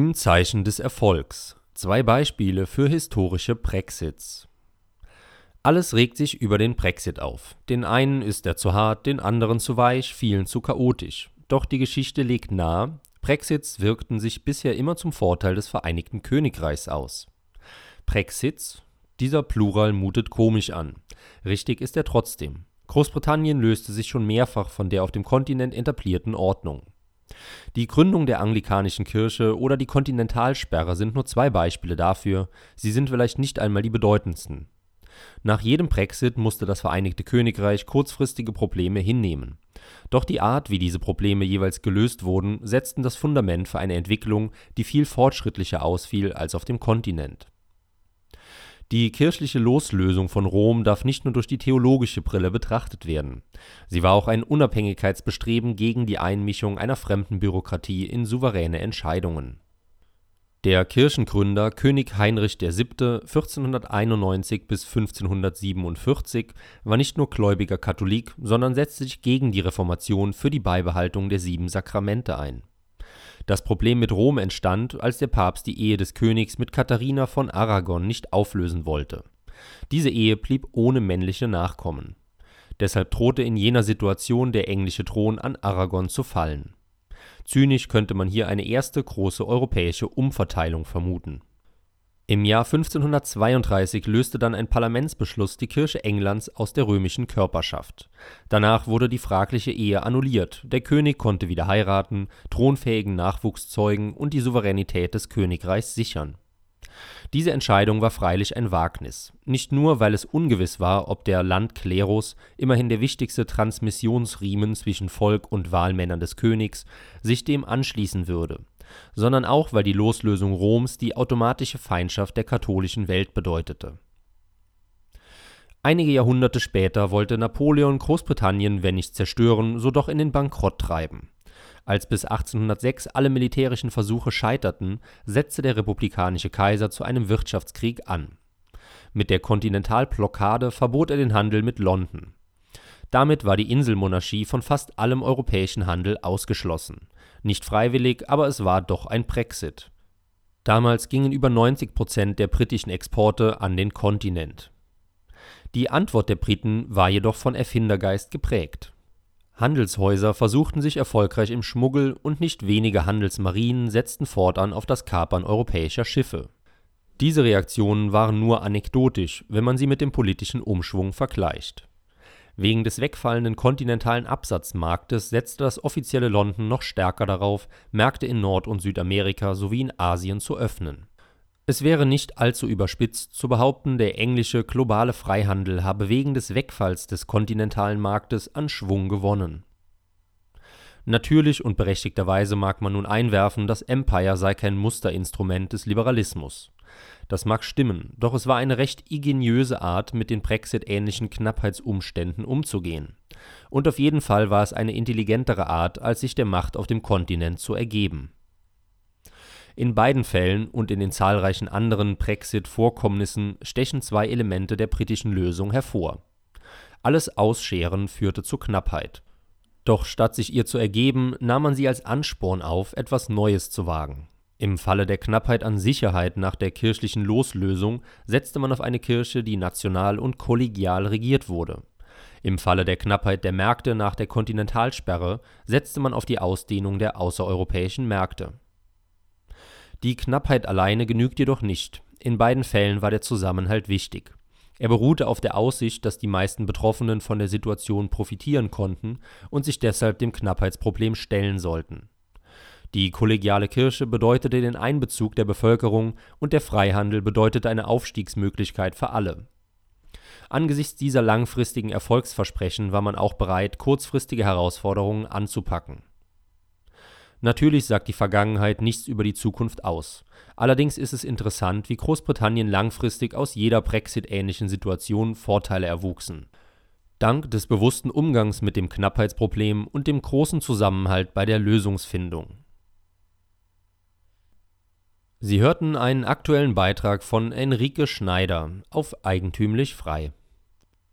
Im Zeichen des Erfolgs. 2 Beispiele für historische Brexits. Alles regt sich über den Brexit auf. Den einen ist er zu hart, den anderen zu weich, vielen zu chaotisch. Doch die Geschichte legt nahe, Brexits wirkten sich bisher immer zum Vorteil des Vereinigten Königreichs aus. Brexits? Dieser Plural mutet komisch an. Richtig ist er trotzdem. Großbritannien löste sich schon mehrfach von der auf dem Kontinent etablierten Ordnung. Die Gründung der anglikanischen Kirche oder die Kontinentalsperre sind nur 2 Beispiele dafür, sie sind vielleicht nicht einmal die bedeutendsten. Nach jedem Brexit musste das Vereinigte Königreich kurzfristige Probleme hinnehmen. Doch die Art, wie diese Probleme jeweils gelöst wurden, setzten das Fundament für eine Entwicklung, die viel fortschrittlicher ausfiel als auf dem Kontinent. Die kirchliche Loslösung von Rom darf nicht nur durch die theologische Brille betrachtet werden. Sie war auch ein Unabhängigkeitsbestreben gegen die Einmischung einer fremden Bürokratie in souveräne Entscheidungen. Der Kirchengründer König Heinrich VII. 1491 bis 1547 war nicht nur gläubiger Katholik, sondern setzte sich gegen die Reformation für die Beibehaltung der 7 Sakramente ein. Das Problem mit Rom entstand, als der Papst die Ehe des Königs mit Katharina von Aragon nicht auflösen wollte. Diese Ehe blieb ohne männliche Nachkommen. Deshalb drohte in jener Situation der englische Thron an Aragon zu fallen. Zynisch könnte man hier eine erste große europäische Umverteilung vermuten. Im Jahr 1532 löste dann ein Parlamentsbeschluss die Kirche Englands aus der römischen Körperschaft. Danach wurde die fragliche Ehe annulliert, der König konnte wieder heiraten, thronfähigen Nachwuchs zeugen und die Souveränität des Königreichs sichern. Diese Entscheidung war freilich ein Wagnis, nicht nur, weil es ungewiss war, ob der Landklerus, immerhin der wichtigste Transmissionsriemen zwischen Volk und Wahlmännern des Königs, sich dem anschließen würde, sondern auch, weil die Loslösung Roms die automatische Feindschaft der katholischen Welt bedeutete. Einige Jahrhunderte später wollte Napoleon Großbritannien, wenn nicht zerstören, so doch in den Bankrott treiben. Als bis 1806 alle militärischen Versuche scheiterten, setzte der republikanische Kaiser zu einem Wirtschaftskrieg an. Mit der Kontinentalblockade verbot er den Handel mit London. Damit war die Inselmonarchie von fast allem europäischen Handel ausgeschlossen. Nicht freiwillig, aber es war doch ein Brexit. Damals gingen über 90% der britischen Exporte an den Kontinent. Die Antwort der Briten war jedoch von Erfindergeist geprägt. Handelshäuser versuchten sich erfolgreich im Schmuggel und nicht wenige Handelsmarinen setzten fortan auf das Kapern europäischer Schiffe. Diese Reaktionen waren nur anekdotisch, wenn man sie mit dem politischen Umschwung vergleicht. Wegen des wegfallenden kontinentalen Absatzmarktes setzte das offizielle London noch stärker darauf, Märkte in Nord- und Südamerika sowie in Asien zu öffnen. Es wäre nicht allzu überspitzt zu behaupten, der englische globale Freihandel habe wegen des Wegfalls des kontinentalen Marktes an Schwung gewonnen. Natürlich und berechtigterweise mag man nun einwerfen, das Empire sei kein Musterinstrument des Liberalismus. Das mag stimmen, doch es war eine recht ingeniöse Art, mit den Brexit-ähnlichen Knappheitsumständen umzugehen. Und auf jeden Fall war es eine intelligentere Art, als sich der Macht auf dem Kontinent zu ergeben. In beiden Fällen und in den zahlreichen anderen Brexit-Vorkommnissen stechen 2 Elemente der britischen Lösung hervor. Alles Ausscheren führte zu Knappheit. Doch statt sich ihr zu ergeben, nahm man sie als Ansporn auf, etwas Neues zu wagen. Im Falle der Knappheit an Sicherheit nach der kirchlichen Loslösung setzte man auf eine Kirche, die national und kollegial regiert wurde. Im Falle der Knappheit der Märkte nach der Kontinentalsperre setzte man auf die Ausdehnung der außereuropäischen Märkte. Die Knappheit alleine genügt jedoch nicht. In beiden Fällen war der Zusammenhalt wichtig. Er beruhte auf der Aussicht, dass die meisten Betroffenen von der Situation profitieren konnten und sich deshalb dem Knappheitsproblem stellen sollten. Die kollegiale Kirche bedeutete den Einbezug der Bevölkerung und der Freihandel bedeutete eine Aufstiegsmöglichkeit für alle. Angesichts dieser langfristigen Erfolgsversprechen war man auch bereit, kurzfristige Herausforderungen anzupacken. Natürlich sagt die Vergangenheit nichts über die Zukunft aus. Allerdings ist es interessant, wie Großbritannien langfristig aus jeder Brexit-ähnlichen Situation Vorteile erwuchsen. Dank des bewussten Umgangs mit dem Knappheitsproblem und dem großen Zusammenhalt bei der Lösungsfindung. Sie hörten einen aktuellen Beitrag von Enrique Schneider auf Eigentümlich Frei.